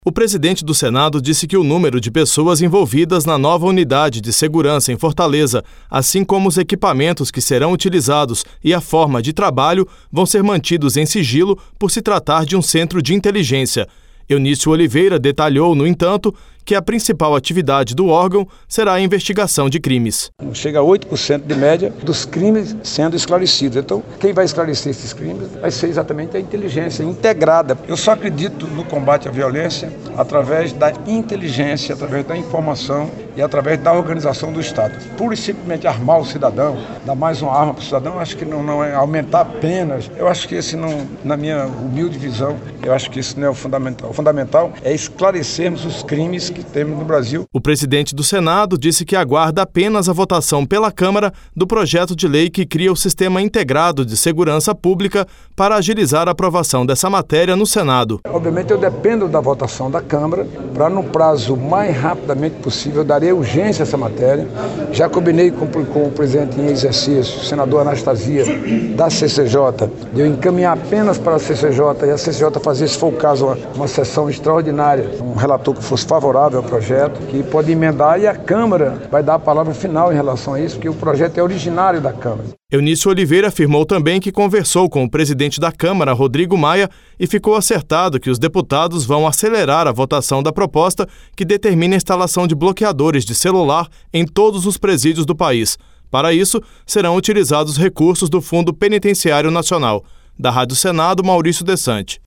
O presidente do Senado disse que o número de pessoas envolvidas na nova unidade de segurança em Fortaleza, assim como os equipamentos que serão utilizados e a forma de trabalho, vão ser mantidos em sigilo por se tratar de um centro de inteligência. Eunício Oliveira detalhou, no entanto, que a principal atividade do órgão será a investigação de crimes. Chega a 8% de média dos crimes sendo esclarecidos. Então, quem vai esclarecer esses crimes vai ser exatamente a inteligência integrada. Eu só acredito no combate à violência através da inteligência, através da informação e através da organização do Estado. Pura e simplesmente armar o cidadão, dar mais uma arma para o cidadão, acho que não é aumentar penas. Eu acho que esse não, na minha humilde visão, eu acho que isso não é o fundamental. O fundamental é esclarecermos os crimes que temos no Brasil. O presidente do Senado disse que aguarda apenas a votação pela Câmara do projeto de lei que cria o Sistema Integrado de Segurança Pública para agilizar a aprovação dessa matéria no Senado. Obviamente eu dependo da votação da Câmara para, no prazo mais rapidamente possível, darei urgência a essa matéria. Já combinei com o presidente em exercício, o senador Anastasia, da CCJ, de eu encaminhar apenas para a CCJ e a CCJ fazer, se for o caso, uma sessão extraordinária, um relator que fosse favorável ao projeto, que pode emendar, e a Câmara vai dar a palavra final em relação a isso, porque o projeto é originário da Câmara. Eunício Oliveira afirmou também que conversou com o presidente da Câmara, Rodrigo Maia, e ficou acertado que os deputados vão acelerar a votação da proposta que determina a instalação de bloqueadores de celular em todos os presídios do país. Para isso, serão utilizados recursos do Fundo Penitenciário Nacional. Da Rádio Senado, Maurício Desante.